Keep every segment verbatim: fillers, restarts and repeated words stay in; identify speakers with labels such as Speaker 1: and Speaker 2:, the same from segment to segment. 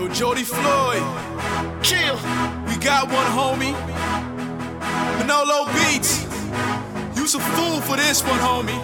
Speaker 1: Yo, Jody Floyd,
Speaker 2: Chill.
Speaker 1: we got one, homie. Manolo Beats, you's a fool for this one, homie.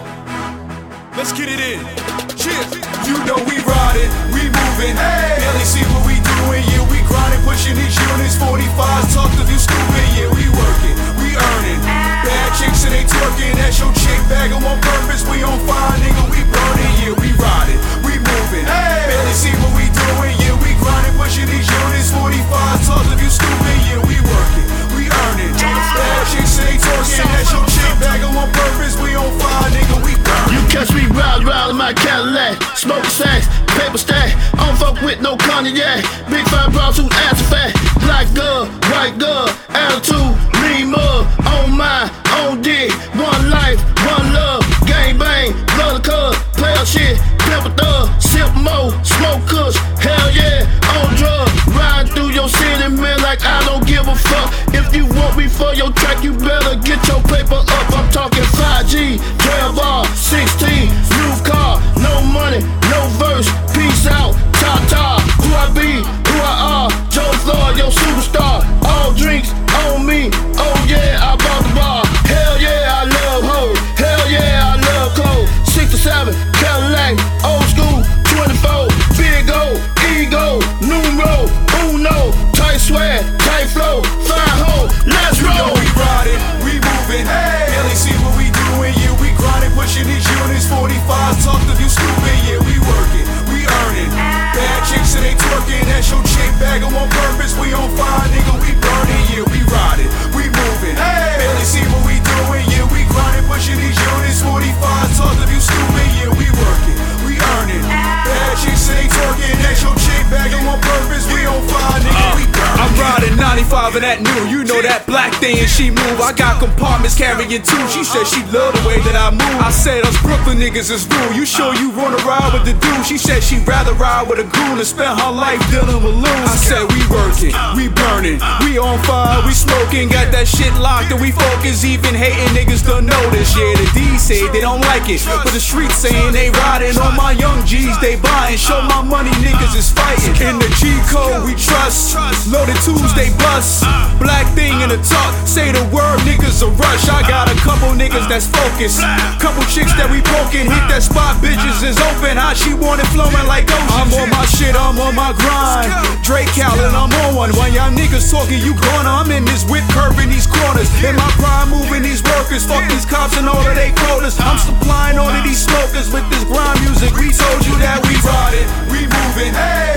Speaker 1: Let's get it in. Chill. You know we riding, we moving. Hey. Barely see what we doing. Yeah, we grinding, pushing these units. forty-fives, talk to you stupid. Yeah, we working, we earning. Bad chicks and they twerking. That's your chick bagging on purpose. We on fire, nigga. We burning. Yeah, we riding, we moving. Hey. Barely see what we doing. Yeah, we grinding, pushing these units. forty-fives, talk to you stupid. Yeah, we working, we earning. Bad chicks and they twerking. That's your chick bagging on purpose. We on fire, nigga. We burning.
Speaker 2: You catch me ride, ride in my Cadillac, smoke sacks, paper stack. I don't fuck with no cognac. Big fat bras who ass fat. Black girl, white girl, attitude, lean mug. On my own dick, one life, one love. Gang bang, blood cuz, player shit, pepper thug, sip mo, smoke kush. Hell yeah, on drugs. Riding through your city, man, like I don't give a fuck. If you want me for your track, you better get your paper up. I'm talking five G, twelve R, sixteen, new car, no money, no verse, peace out, ta-ta. Who I be, who I are, Joe Floyd, your superstar. All drinks on me, oh yeah, I bought the bar. Hell yeah, I love hoes, hell yeah, I love clothes. Six to seven, Cadillac, old school, twenty-four, big O, ego, numero, uno, tight swag, tight flow, fine hoe, let's roll.
Speaker 1: You know we riding, we moving. Hey. Barely see what we doing. Yeah, we grinding, pushing these units. forty-fives, talk to you stupid. Yeah, we working, we earning. Bad chicks and they twerking. That's your chick bagging on purpose. We on fire, nigga. We burning. Yeah, we riding, we moving. Hey. Barely see what we doing. Yeah, we grinding, pushing these units. forty-fives, talk to you stupid. Yeah, we working, we earning. Bad chicks and they twerking. That's your chick bagging on purpose. We on fire, nigga. We burning. I'm riding ninety-five in that new. You know that black thing and she move. I got compartments carrying two. She said she love the way that I move. I said us Brooklyn niggas is new. You sure you wanna ride with the dude? She said she'd rather ride with a goon and spend her life dealing with loons. I said we working, we burning, we on fire, we smoking. Got that shit locked and we focus. Even hating niggas don't know this. Yeah, the D say they don't like it, but the streets saying they riding. On my young G's they buying. Show my money niggas is fighting. In the G code we trust. Loaded twos they bust. Black thing in the talk. Say the word niggas a rush. I got a couple niggas that's focused. Couple chicks that we poking. Hit that spot, bitches is open. How she want it flowing like ocean. I'm on my shit, I'm on my grind. Drake Khaled, I'm on one. When y'all niggas talking, you gonna. I'm in this whip curving these corners. In my prime moving these workers. Fuck these cops and all of they quotas. I'm supplying all of these smokers with this grind music. We told you that we riding, we moving. Hey.